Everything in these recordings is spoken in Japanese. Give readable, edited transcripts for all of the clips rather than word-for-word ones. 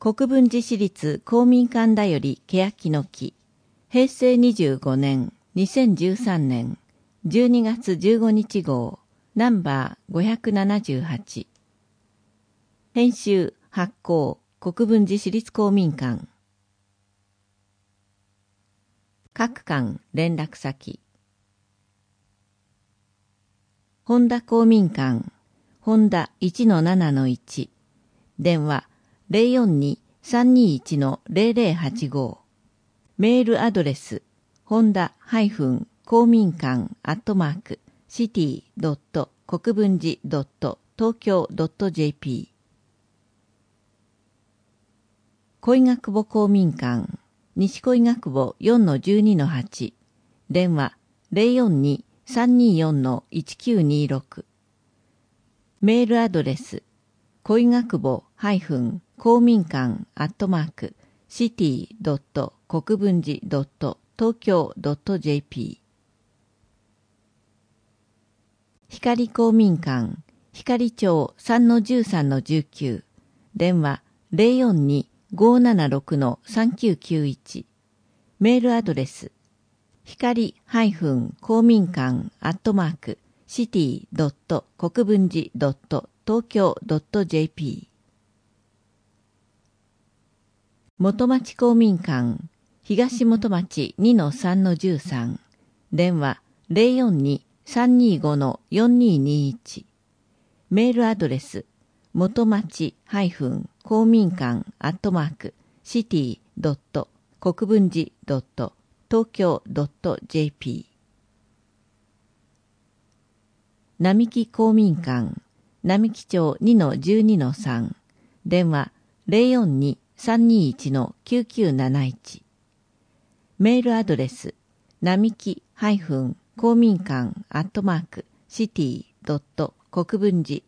国分寺市立公民館だより欅の木、平成25年、2013年、12月15日号、ナンバー578。編集、発行、国分寺市立公民館。各館連絡先。本田公民館、本田 1-7-1、電話042-321-0085、メールアドレス、本田公民館@city.国分寺.東京.jp。小井学母公民館、西小井学母 4-12-8、電話042-324-1926。メールアドレス、小井学母公民館@city.国分寺.東京.jp。光公民館、光町 3-13-19、電話042-576-3991。メールアドレス、光公民館@city.国分寺.東京.jp。元町公民館、東元町 2-3-13、電話042-325-4221。メールアドレス、元町公民館@city.国分寺.東京.jp。並木公民館、並木町 2-12-3、電話042-321-9971。メールアドレス、並木公民館@city.国分寺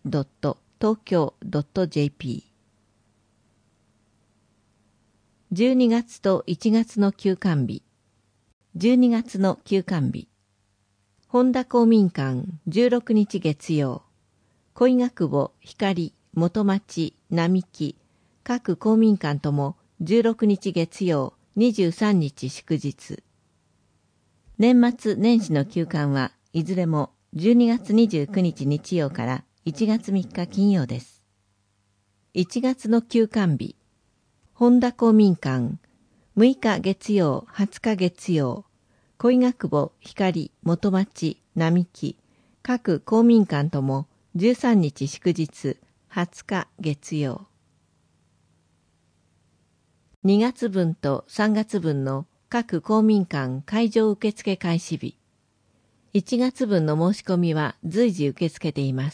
.東京.jp。12月と1月の休館日。12月の休館日。本田公民館16日月曜。小井学母、光、元町、並木、各公民館とも16日月曜、23日祝日。年末年始の休館はいずれも12月29日日曜から1月3日金曜です。1月の休館日。本田公民館、6日月曜、20日月曜。小井学母、光、元町、並木、各公民館とも13日祝日、20日月曜。2月分と3月分の各公民館会場受付開始日。1月分の申し込みは随時受け付けています。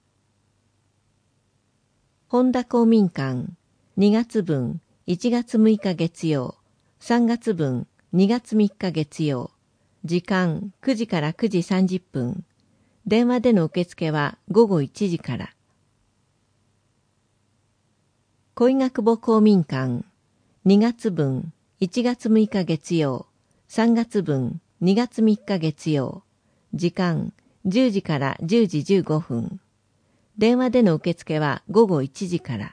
本田公民館、2月分1月6日月曜、3月分2月3日月曜。時間9時から9時30分。電話での受付は午後1時から。小井学母公民館、2月分1月6日月曜、3月分2月3日月曜。時間10時から10時15分。電話での受付は午後1時から。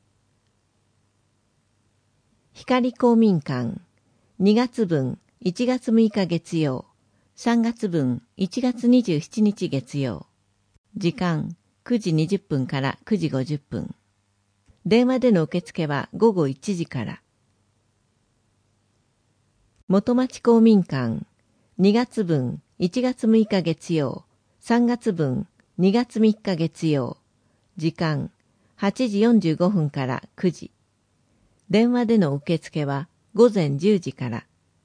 光公民館、2月分1月6日月曜、3月分1月27日月曜。時間9時20分から9時50分。電話での受付は午後1時から。元町公民館、2月分1月6日月曜、3月分2月3日月曜。時間8時45分から9時。電話での受付は午前10時から。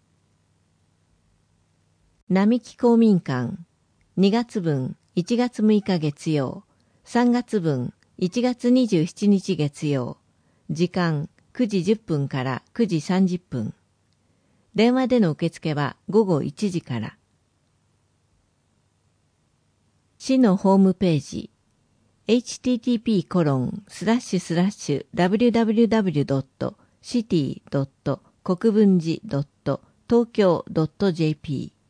並木公民館、2月分1月6日月曜、3月分1月27日月曜。時間9時10分から9時30分。電話での受付は午後1時から。市のホームページ、http://www.city.国分寺.東京.jp